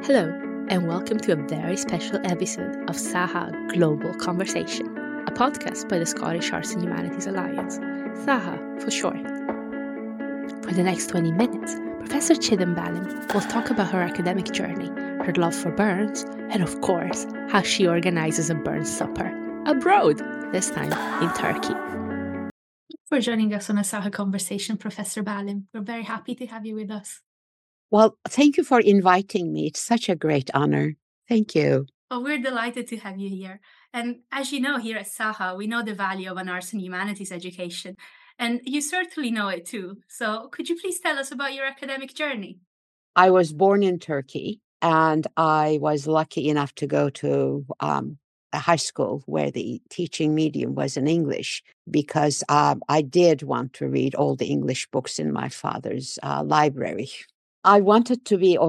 Hello, and welcome to a very special episode of SAHA Global Conversation, a podcast by the Scottish Arts and Humanities Alliance, SAHA for short. For the next 20 minutes, Professor Chidden Ballim will talk about her academic journey, her love for Burns, and of course, how she organizes a Burns supper abroad, this time in Turkey. For joining us on a SAHA Conversation, Professor Ballim. We're very happy to have you with us. Well, thank you for inviting me. It's such a great honor. Thank you. Well, we're delighted to have you here. And as you know, here at SAHA, we know the value of an arts and humanities education. And you certainly know it too. So could you please tell us about your academic journey? I was born in Turkey, and I was lucky enough to go to a high school where the teaching medium was in English, because I did want to read all the English books in my father's library. I wanted to be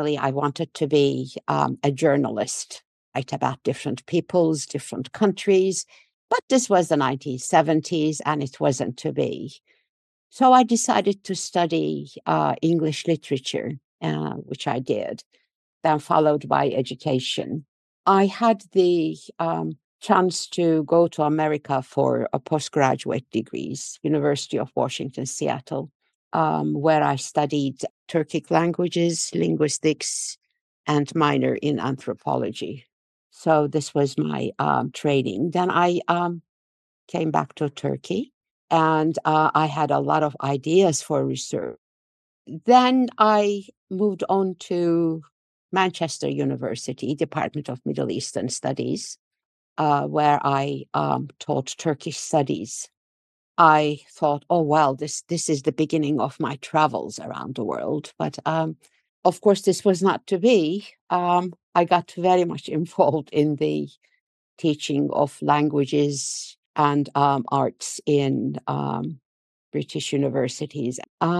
a journalist, write about different peoples, different countries. But this was the 1970s, and it wasn't to be. So I decided to study English literature, which I did, then followed by education. I had the chance to go to America for a postgraduate degrees, University of Washington, Seattle, where I studied Turkic languages, linguistics, and minor in anthropology. So this was my training. Then I came back to Turkey, and I had a lot of ideas for research. Then I moved on to Manchester University, Department of Middle Eastern Studies, where I taught Turkish studies. I thought, oh, well, this is the beginning of my travels around the world. But of course, this was not to be. I got very much involved in the teaching of languages and arts in British universities.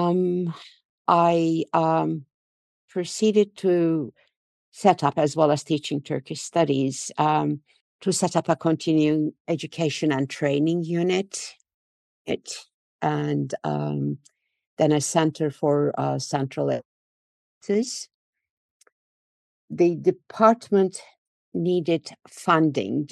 I proceeded to set up, as well as teaching Turkish studies, to set up a continuing education and training unit. And then a center for central excellence. The department needed funding,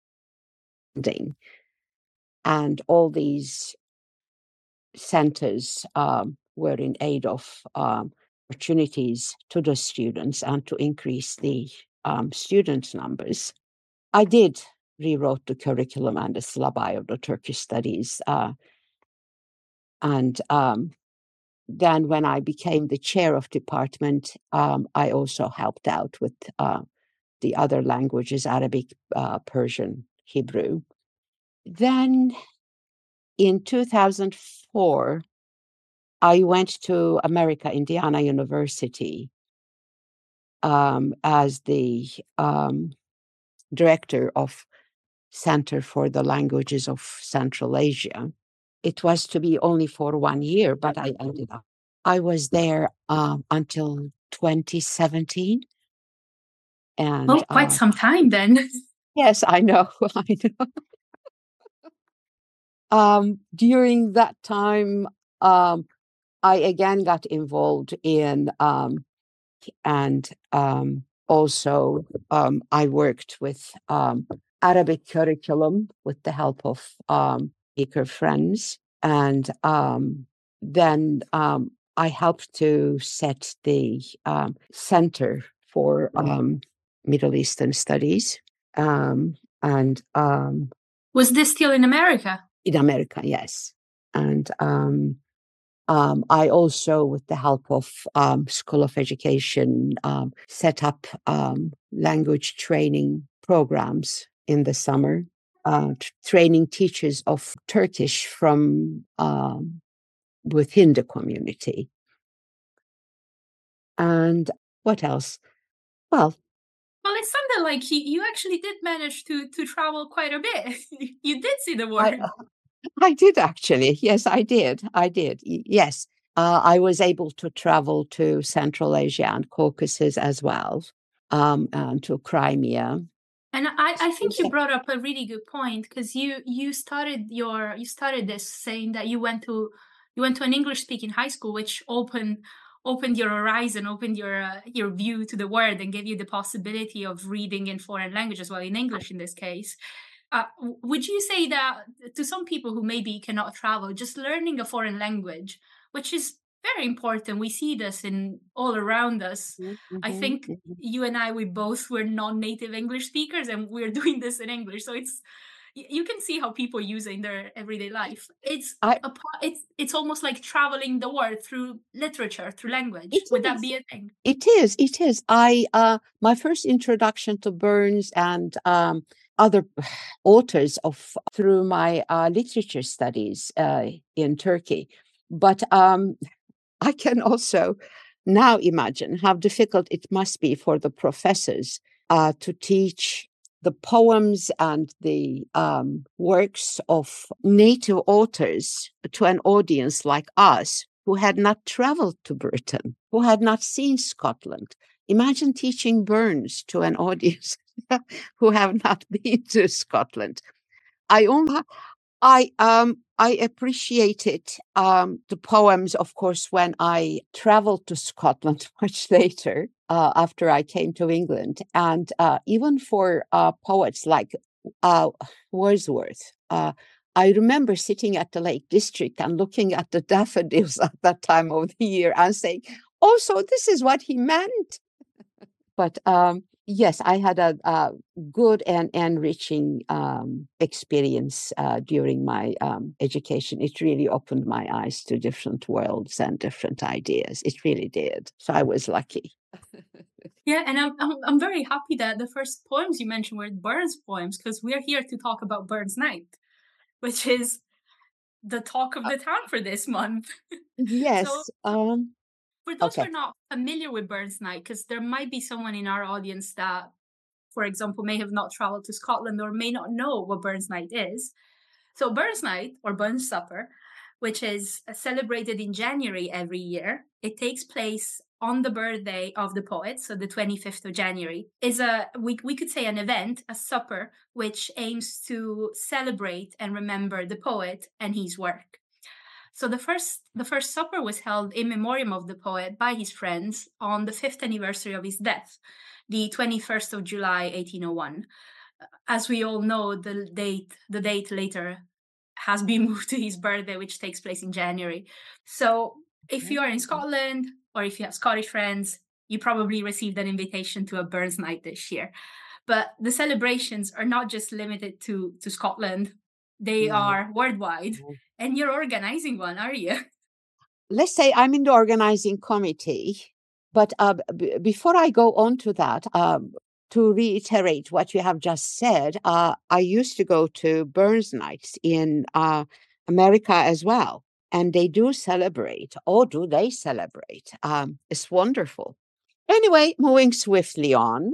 and all these centers were in aid of opportunities to the students and to increase the student numbers. I did rewrote the curriculum and the syllabi of the Turkish studies. And then when I became the chair of department, I also helped out with the other languages, Arabic, Persian, Hebrew. Then in 2004, I went to America, Indiana University, as the director of Center for the Languages of Central Asia. It was to be only for 1 year, but I ended up. I was there until 2017. And quite some time then. Yes, I know. I know. During that time, I again got involved in, and also I worked with Arabic curriculum with the help of speaker friends. And then I helped to set the Center for Middle Eastern Studies. And Was this still in America? In America, yes. And I also, with the help of School of Education, set up language training programs in the summer, training teachers of Turkish from within the community. And what else? Well, it sounded like you actually did manage to travel quite a bit. You did see the world. I did actually. Yes, I did. Yes. I was able to travel to Central Asia and Caucasus as well, and to Crimea. And I think you brought up a really good point, because you started this saying that you went to an English speaking high school, which opened opened your horizon, opened your view to the world, and gave you the possibility of reading in foreign languages, well, in English in this case. Would you say that to some people who maybe cannot travel, just learning a foreign language, which is very important, we see this in all around us. I Mhm, think mhm. you and I, we both were non-native English speakers, and we're doing this in English. So you can see how people use it in their everyday life. I It's almost like traveling the world through literature, through language. It Would that is. be a thing? It is. It is. My first introduction to Burns and other authors of through my literature studies in Turkey, but I can also now imagine how difficult it must be for the professors to teach the poems and the works of native authors to an audience like us who had not traveled to Britain, who had not seen Scotland. Imagine teaching Burns to an audience who have not been to Scotland. I only I appreciated the poems, of course, when I traveled to Scotland much later after I came to England, and even for poets like uh, Wordsworth. I remember sitting at the Lake District and looking at the daffodils at that time of the year and saying, "Oh, so this is what he meant." But yes, I had a good and enriching experience during my education. It really opened my eyes to different worlds and different ideas. It really did. So I was lucky. Yeah, and I'm very happy that the first poems you mentioned were Burns poems, because we're here to talk about Burns Night, which is the talk of Uh, the town for this month. So yes. for those who Okay. are not familiar with Burns Night, because there might be someone in our audience that, for example, may have not traveled to Scotland or may not know what Burns Night is. So Burns Night, or Burns Supper, which is celebrated in January every year, it takes place on the birthday of the poet, so the 25th of January, is we could say an event, a supper, which aims to celebrate and remember the poet and his work. So the first supper was held in memoriam of the poet by his friends on the 5th anniversary of his death, the 21st of July 1801. As we all know, the date later has been moved to his birthday, which takes place in January. So if you are in Scotland or if you have Scottish friends, you probably received an invitation to a Burns Night this year. But the celebrations are not just limited to Scotland, they No. are worldwide. No. And you're organizing one, are you? Let's say I'm in the organizing committee, but before I go on to that, to reiterate what you have just said, I used to go to Burns Nights in America as well, and they do celebrate. Oh, do they celebrate? It's wonderful. Anyway, moving swiftly on,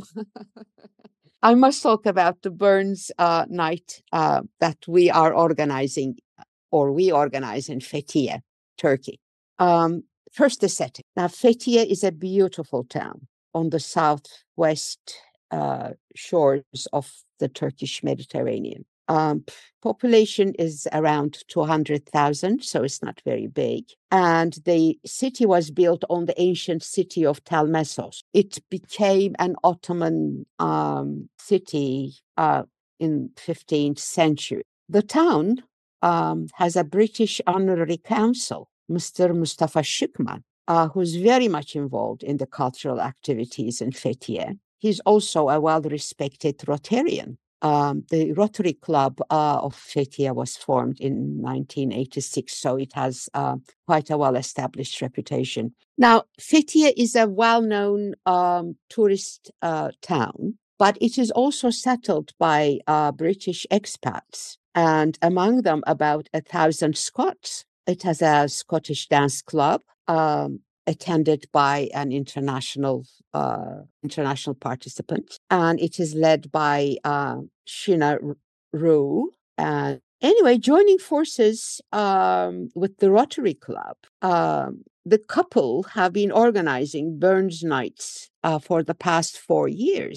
I must talk about the Burns Night that we are organizing, or we organize in Fethiye, Turkey. First, the setting. Now, Fethiye is a beautiful town on the southwest shores of the Turkish Mediterranean. Population is around 200,000, so it's not very big. And the city was built on the ancient city of Telmessos. It became an Ottoman city in 15th century. The town has a British honorary council, Mr. Mustafa Shukman, who's very much involved in the cultural activities in Fethiye. He's also a well-respected Rotarian. The Rotary Club of Fethiye was formed in 1986, so it has quite a well-established reputation. Now, Fethiye is a well-known tourist town, but it is also settled by British expats, and among them about 1,000 Scots. It has a Scottish dance club attended by an international participant, and it is led by Shina Rue. And anyway, joining forces with the Rotary Club, the couple have been organizing Burns Nights for the past 4 years.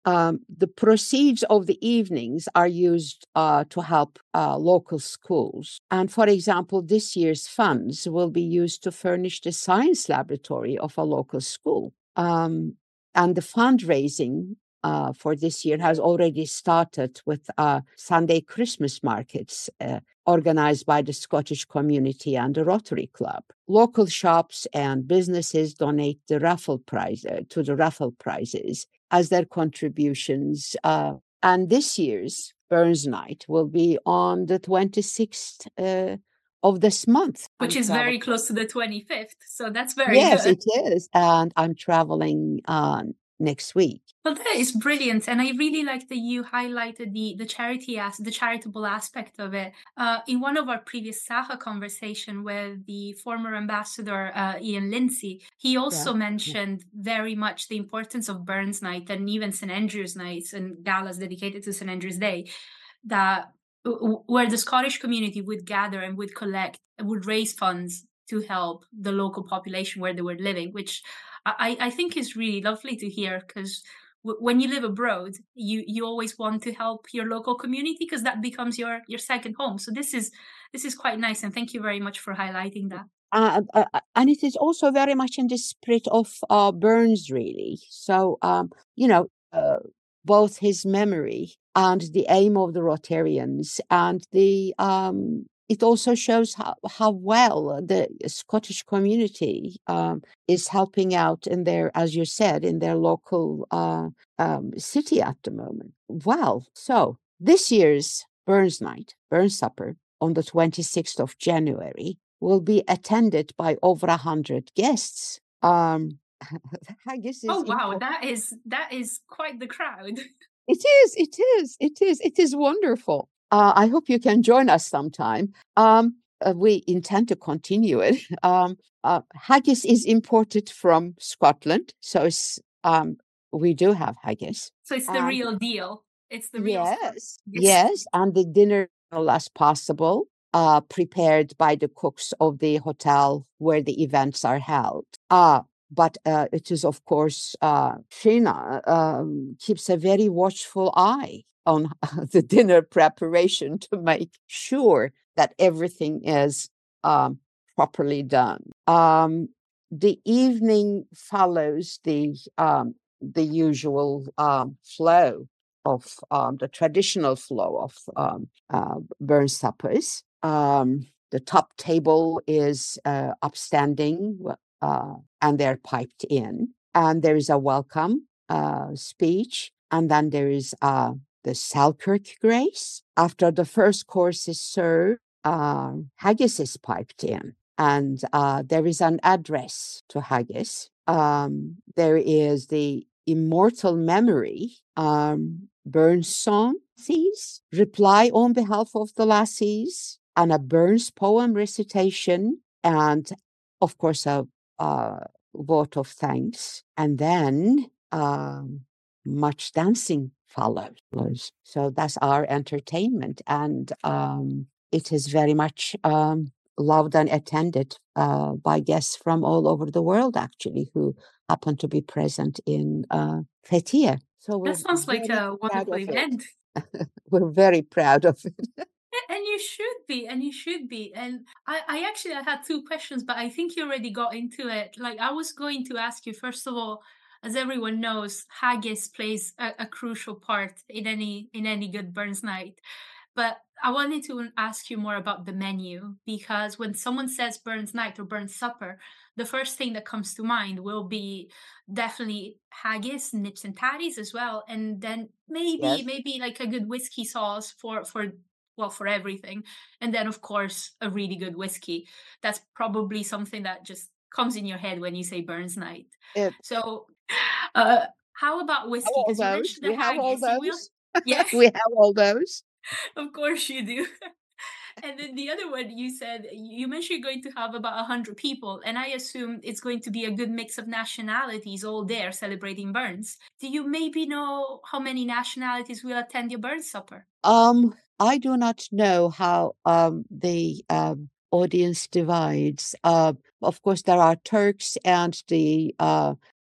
The proceeds of the evenings are used to help local schools. And for example, this year's funds will be used to furnish the science laboratory of a local school. And the fundraising for this year has already started with Sunday Christmas markets organized by the Scottish community and the Rotary Club. Local shops and businesses donate the raffle prize to the raffle prizes as their contributions. And this year's Burns Night will be on the 26th of this month. Which is very close to the 25th. So that's very good. Yes, it is. And I'm traveling next week. Well, that is brilliant, and I really like that you highlighted the charitable aspect of it. In one of our previous Saha conversation with the former ambassador Ian Lindsay, he also mentioned very much the importance of Burns Night and even St Andrews Nights and galas dedicated to St Andrews Day, that where the Scottish community would gather and would raise funds to help the local population where they were living, which I think is really lovely to hear, because when you live abroad, you always want to help your local community because that becomes your second home. So this is quite nice, and thank you very much for highlighting that. And it is also very much in the spirit of Burns, really. So both his memory and the aim of the Rotarians, and the it also shows how well the Scottish community is helping out in their, as you said, in their local city at the moment. Well, so this year's Burns Night, Burns Supper, on the 26th of January, will be attended by over 100 guests. Haggis is wow, that is quite the crowd. It is wonderful. I hope you can join us sometime. We intend to continue it. Haggis is imported from Scotland, so we do have haggis. So it's the real deal. It's the real stuff. Yes, and the dinner as possible, prepared by the cooks of the hotel where the events are held. But it is, of course, Sheena keeps a very watchful eye on the dinner preparation to make sure that everything is properly done. The evening follows the usual flow of the traditional flow of Burns suppers. The top table is upstanding, and they're piped in. And there is a welcome speech. And then there is the Selkirk Grace. After the first course is served, haggis is piped in. And there is an address to haggis. There is the immortal memory, Burns song, reply on behalf of the lassies, and a Burns poem recitation, and of course a vote of thanks, and then much dancing follows. So that's our entertainment, and it is very much loved and attended by guests from all over the world, actually, who happen to be present in Fethiye. So that sounds like a wonderful event. We're very proud of it. And you should be. And I actually had two questions, but I think you already got into it. Like, I was going to ask you, first of all, as everyone knows, haggis plays a crucial part in any good Burns night. But I wanted to ask you more about the menu, because when someone says Burns night or Burns supper, the first thing that comes to mind will be definitely haggis, nips and tatties as well, and then maybe like a good whiskey sauce for everything, and then of course a really good whiskey. That's probably something that just comes in your head when you say Burns night. So how about whiskey? Because you mentioned the haggis. Yes, we have all those. Of course you do. And then the other one, you mentioned you're going to have about 100 people, and I assume it's going to be a good mix of nationalities all there celebrating Burns. Do you maybe know how many nationalities will attend your Burns supper? I do not know how the audience divides. Of course, there are Turks and the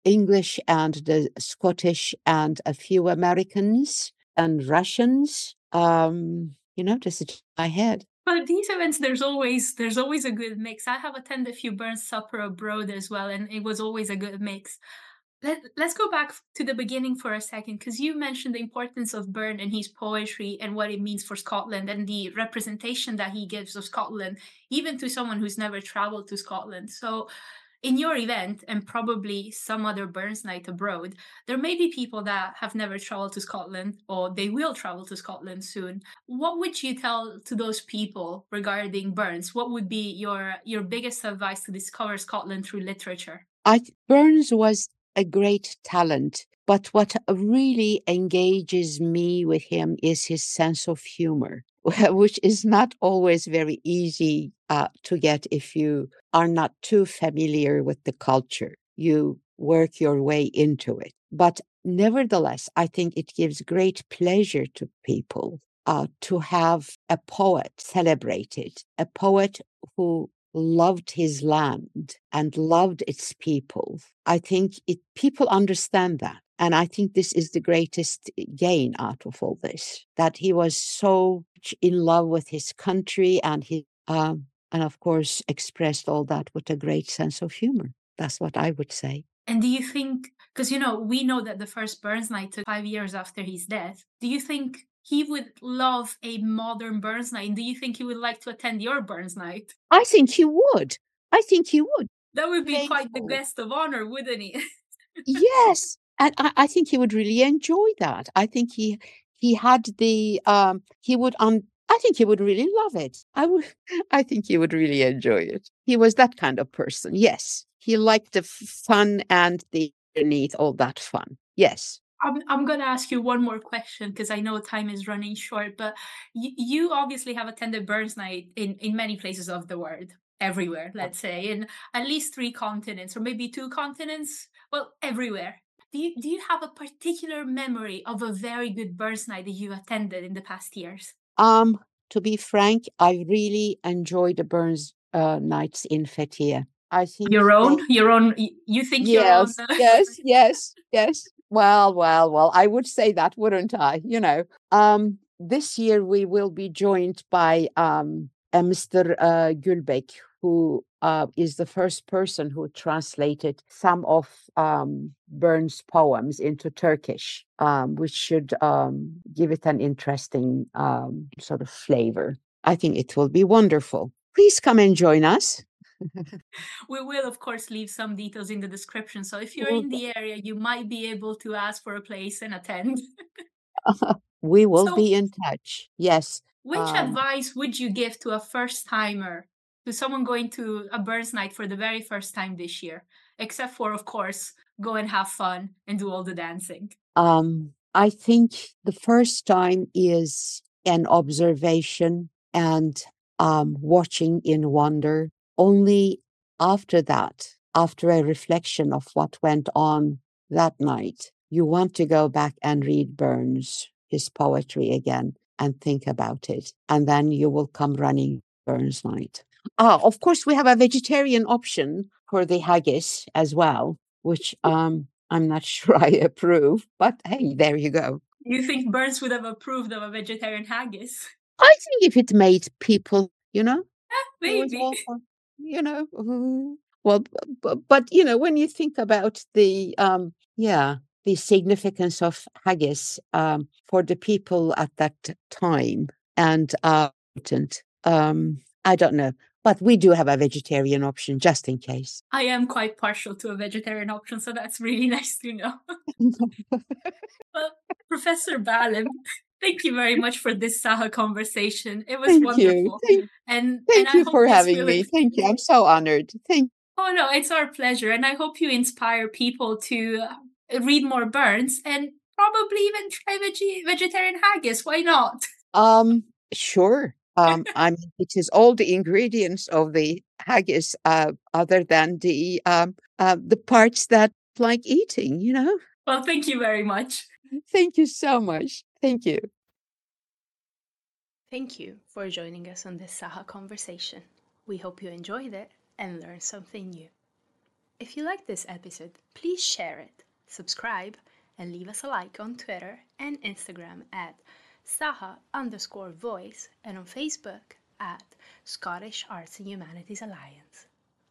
English and the Scottish and a few Americans and Russians. Just in my head. But these events, there's always a good mix. I have attended a few Burns Supper abroad as well, and it was always a good mix. Let's go back to the beginning for a second, because you mentioned the importance of Byrne and his poetry and what it means for Scotland and the representation that he gives of Scotland, even to someone who's never traveled to Scotland. So in your event, and probably some other Burns night abroad, there may be people that have never traveled to Scotland, or they will travel to Scotland soon. What would you tell to those people regarding Burns? What would be your biggest advice to discover Scotland through literature? Burns was a great talent, but what really engages me with him is his sense of humor, which is not always very easy to get if you are not too familiar with the culture. You work your way into it. But nevertheless, I think it gives great pleasure to people to have a poet celebrated, a poet who loved his land and loved its people. I think people understand that. And I think this is the greatest gain out of all this, that he was so much in love with his country and of course expressed all that with a great sense of humor. That's what I would say. And do you think, because we know that the first Burns night took 5 years after his death, do you think he would love a modern Burns night? And do you think he would like to attend your Burns night? I think he would. That would be quite the guest of honor, wouldn't he? Yes. And I think he would really enjoy that. I think he had the I think he would really love it. I think he would really enjoy it. He was that kind of person. Yes. He liked the fun and the underneath all that fun. Yes. I'm going to ask you one more question, because I know time is running short, but you obviously have attended Burns night in many places of the world, everywhere, let's say, in at least 3 continents, or maybe 2 continents, well, everywhere. Do you have a particular memory of a very good Burns night that you attended in the past years? To be frank, I really enjoyed the Burns nights in Fethiye. I think your own, you think your own? Yes. Well, I would say that, wouldn't I? This year we will be joined by Mr. Gülbek, who is the first person who translated some of Burns' poems into Turkish, which should give it an interesting sort of flavor. I think it will be wonderful. Please come and join us. We will, of course, leave some details in the description. So if you're in the area, you might be able to ask for a place and attend. We will be in touch. Yes. Which advice would you give to a first timer, to someone going to a Burns night for the very first time this year, except for, of course, go and have fun and do all the dancing? I think the first time is an observation and watching in wonder. Only after that, after a reflection of what went on that night, you want to go back and read Burns, his poetry again, and think about it. And then you will come running Burns night. Of course, we have a vegetarian option for the haggis as well, which I'm not sure I approve, but hey, there you go. You think Burns would have approved of a vegetarian haggis? I think if it made people, maybe. Well, but when you think about the significance of haggis for the people at that time, and I don't know, but we do have a vegetarian option just in case. I am quite partial to a vegetarian option, so that's really nice to know. Well, Professor Balim, thank you very much for this Saha conversation. It was wonderful. Thank you for having me. Thank you. I'm so honored. Thank you. Oh, no, it's our pleasure. And I hope you inspire people to read more Burns and probably even try vegetarian haggis. Why not? Sure. I mean, it is all the ingredients of the haggis, other than the parts that like eating, Well, thank you very much. Thank you so much. Thank you. Thank you for joining us on this Saha conversation. We hope you enjoyed it and learned something new. If you like this episode, please share it, subscribe, and leave us a like on Twitter and Instagram at Saha_voice and on Facebook at Scottish Arts and Humanities Alliance.